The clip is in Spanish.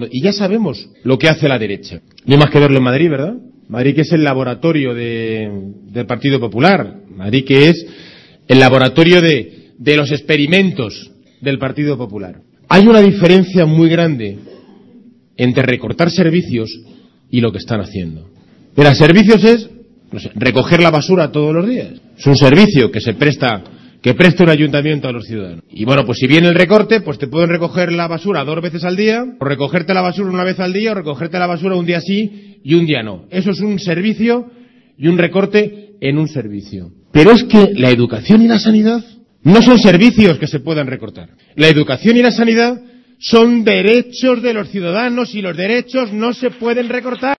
Y ya sabemos lo que hace la derecha. No hay más que verlo en Madrid, ¿verdad? Madrid, que es el laboratorio del Partido Popular. Madrid, que es el laboratorio de los experimentos del Partido Popular. Hay una diferencia muy grande entre recortar servicios y lo que están haciendo. Mira, servicios es, no sé, recoger la basura todos los días. Es un servicio que presta un ayuntamiento a los ciudadanos. Y bueno, pues si viene el recorte, pues te pueden recoger la basura 2 veces al día, o recogerte la basura 1 vez al día, o recogerte la basura un día sí y un día no. Eso es un servicio y un recorte en un servicio. Pero es que la educación y la sanidad no son servicios que se puedan recortar. La educación y la sanidad son derechos de los ciudadanos y los derechos no se pueden recortar.